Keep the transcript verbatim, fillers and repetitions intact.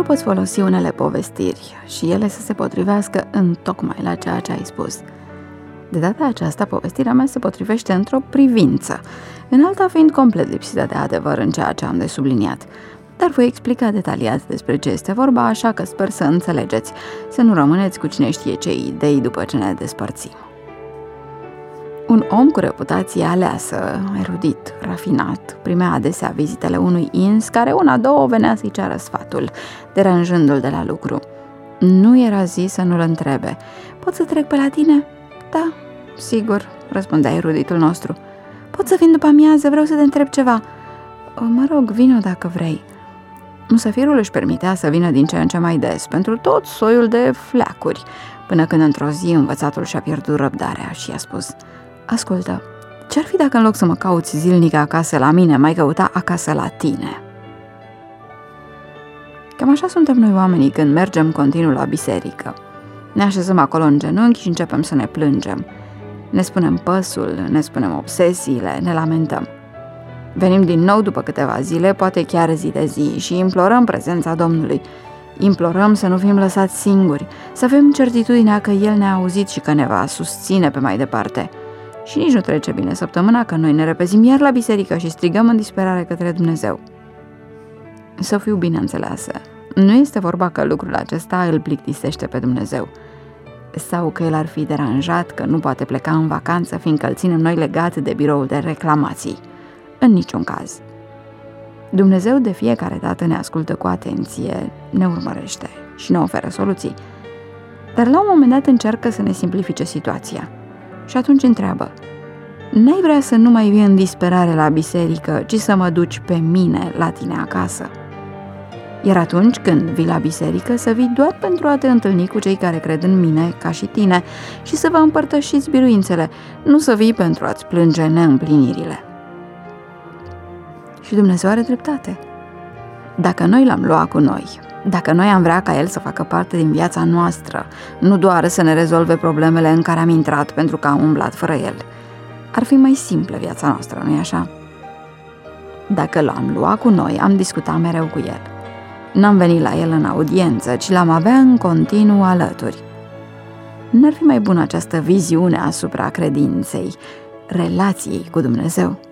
poți folosi unele povestiri și ele să se potrivească întocmai la ceea ce ai spus. De data aceasta, povestirea mea se potrivește într-o privință, în alta fiind complet lipsită de adevăr în ceea ce am de subliniat. Dar voi explica detaliat despre ce este vorba, așa că sper să înțelegeți, să nu rămâneți cu cine știe ce idei după ce ne despărțim. Un om cu reputație aleasă, erudit, rafinat, primea adesea vizitele unui ins care una-două venea să-i ceară sfatul, deranjându-l de la lucru. Nu era zi să nu-l întrebe: pot să trec pe la tine? Da, sigur, răspundea eruditul nostru. Pot să vin după amiază, vreau să te întreb ceva. Mă rog, vino dacă vrei. Musafirul își permitea să vină din ce în ce mai des, pentru tot soiul de fleacuri, până când într-o zi învățatul și-a pierdut răbdarea și i-a spus: ascultă, ce-ar fi dacă în loc să mă cauți zilnic acasă la mine, mai căuta acasă la tine? Cam așa suntem noi oamenii când mergem continuu la biserică. Ne așezăm acolo în genunchi și începem să ne plângem. Ne spunem păsul, ne spunem obsesiile, ne lamentăm. Venim din nou după câteva zile, poate chiar zi de zi, și implorăm prezența Domnului. Implorăm să nu fim lăsați singuri, să avem certitudinea că El ne-a auzit și că ne va susține pe mai departe. Și nici nu trece bine săptămâna că noi ne repezim iar la biserică și strigăm în disperare către Dumnezeu. Să fiu bine înțeleasă, nu este vorba că lucrul acesta îl plictisește pe Dumnezeu, sau că El ar fi deranjat că nu poate pleca în vacanță, fiindcă îl ținem noi legat de biroul de reclamații. În niciun caz. Dumnezeu de fiecare dată ne ascultă cu atenție, ne urmărește și ne oferă soluții. Dar la un moment dat încearcă să ne simplifice situația. Și atunci întreabă: n-ai vrea să nu mai vii în disperare la biserică, ci să mă duci pe mine la tine acasă? Iar atunci când vii la biserică, să vii doar pentru a te întâlni cu cei care cred în mine, ca și tine, și să vă împărtășiți biruințele, nu să vii pentru a-ți plânge neîmplinirile. Și Dumnezeu are dreptate. Dacă noi l-am luat cu noi, dacă noi am vrea ca El să facă parte din viața noastră, nu doar să ne rezolve problemele în care am intrat pentru că am umblat fără El, ar fi mai simplă viața noastră, nu-i așa? Dacă l-am luat cu noi, am discutat mereu cu El. N-am venit la El în audiență, ci l-am avea în continuu alături. N-ar fi mai bună această viziune asupra credinței, relației cu Dumnezeu?